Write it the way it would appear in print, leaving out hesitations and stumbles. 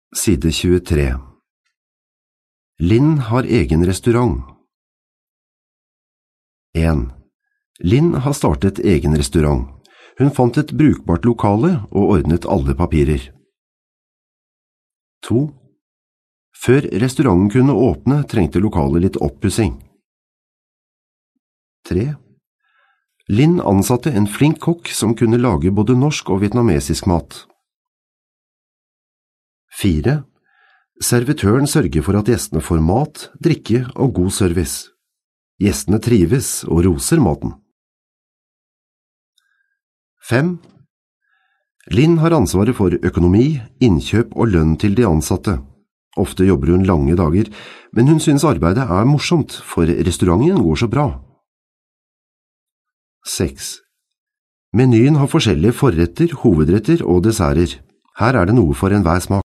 Side 23. Linn har egen restaurant. 1. Linn har startet egen restaurant. Hun fant et brukbart lokale og ordnet alle papirer. 2. Før restauranten kunne åpne, trengte lokalet litt oppussing. 3. Linn ansatte en flink kokk som kunne lage både norsk og vietnamesisk mat. 4. Servitøren sørger for at gjestene får mat, drikke og god service. Gjestene trives og roser maten. 5. Linn har ansvaret for økonomi, innkjøp og lønn til de ansatte. Ofte jobber hun lange dager, men hun synes arbeidet er morsomt, for restauranten går så bra. 6. Menyen har forskjellige forretter, hovedretter og desserter. Her er det noe for enhver smak.